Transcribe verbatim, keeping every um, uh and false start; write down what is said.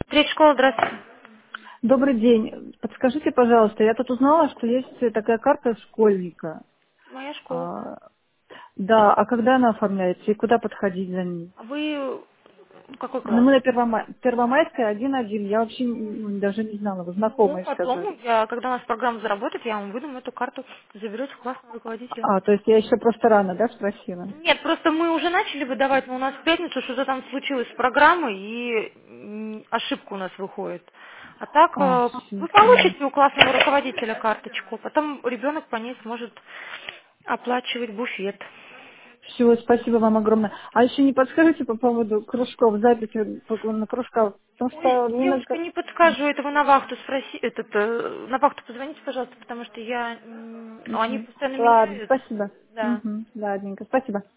Третья школа, здравствуйте. Добрый день. Подскажите, пожалуйста, я тут узнала, что есть такая карта школьника. Моя школа. А, да, а когда она оформляется и куда подходить за ней? А вы какой Ну, класс? мы на Первомай... Первомайская один-один. Я вообще ну, даже не знала, вы Ну, знакомые сказали. потом, я, когда у нас программа заработает, я вам выдам эту карту, заберете классного руководителя. А, то есть я еще просто рано, да, спросила? Нет, просто мы уже начали выдавать, но у нас в пятницу что-то там случилось с программой, и м, ошибка у нас выходит. А так, А, э, все, вы поняла. получите у классного руководителя карточку, потом ребенок по ней сможет оплачивать буфет. Все, спасибо вам огромное. А еще не подскажите по поводу кружков, записи по- на кружках? Потому Ой, что мне на... девушка, не подскажу, это вы на вахту спроси, этот, э, на вахту позвоните, пожалуйста, потому что я, м, они Мгм. постоянно Ладно, меняют, спасибо. да. Угу. Ладненько, спасибо.